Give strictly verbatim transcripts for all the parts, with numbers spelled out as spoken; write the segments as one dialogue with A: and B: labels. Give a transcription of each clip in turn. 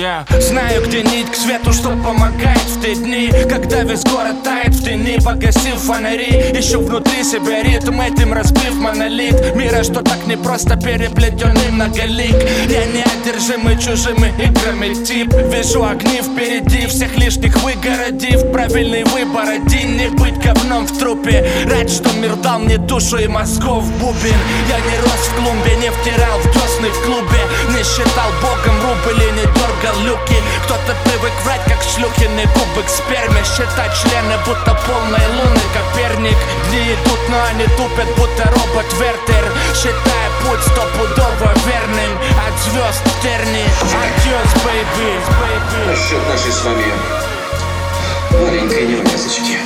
A: Я знаю, где нить к свету, что помогает в те дни, когда весь город тает в тени, погасив фонари. Еще внутри себя ритм, этим разбив монолит мира, что так непросто переплетенный многолик. Я неодержимый чужими играми тип. Вижу огни впереди, всех лишних выгородив. Правильный выбор один, не быть говном в трупе. Рад, что мир дал мне душу и мозгов бубен. Я не рос в клумбе, не втирал в десны в клубе, не считал богом рубль и не дергал люки. Кто-то привык врать, как шлюхины губы к сперме, считать члены, будто полные луны, Коперник. Дни идут, но они тупят, будто робот Вертер, считая путь стопудово верным. От звезд в терни, адьос, бэйби.
B: Насчет нашей с вами маленькой неувязочки.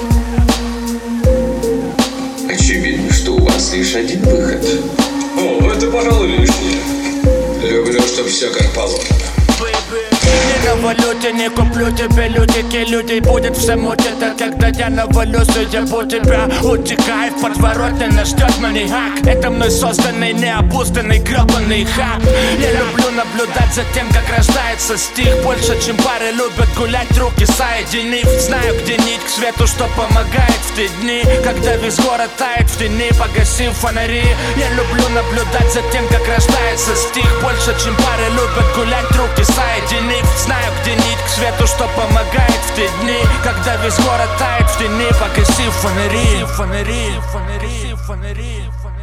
B: Очевидно, что у вас лишь один выход. О, это, пожалуй, лишнее. Люблю, чтоб все как положено.
A: Не на валюте, не куплю тебе лютики. Людей будет все мутит, а когда я навалюсь и ебу тебя. Утекай в подворотне, нас ждет маньяк. Это мной созданный, необузданный, гребаный хак. Я люблю наблюдать за тем, как рождается стих. Больше, чем пары любят гулять, руки соединив. Знаю, где нить к свету, что помогает в те дни, когда весь город тает в тени, погасив фонари. Я люблю наблюдать за тем, как рождается стих. Больше, чем пары любят гулять, руки соединив. Знаю, где нить к свету, что помогает в те дни, когда весь город тает в тени, погасив фонари. Фонари, фонари, фонари, фонари.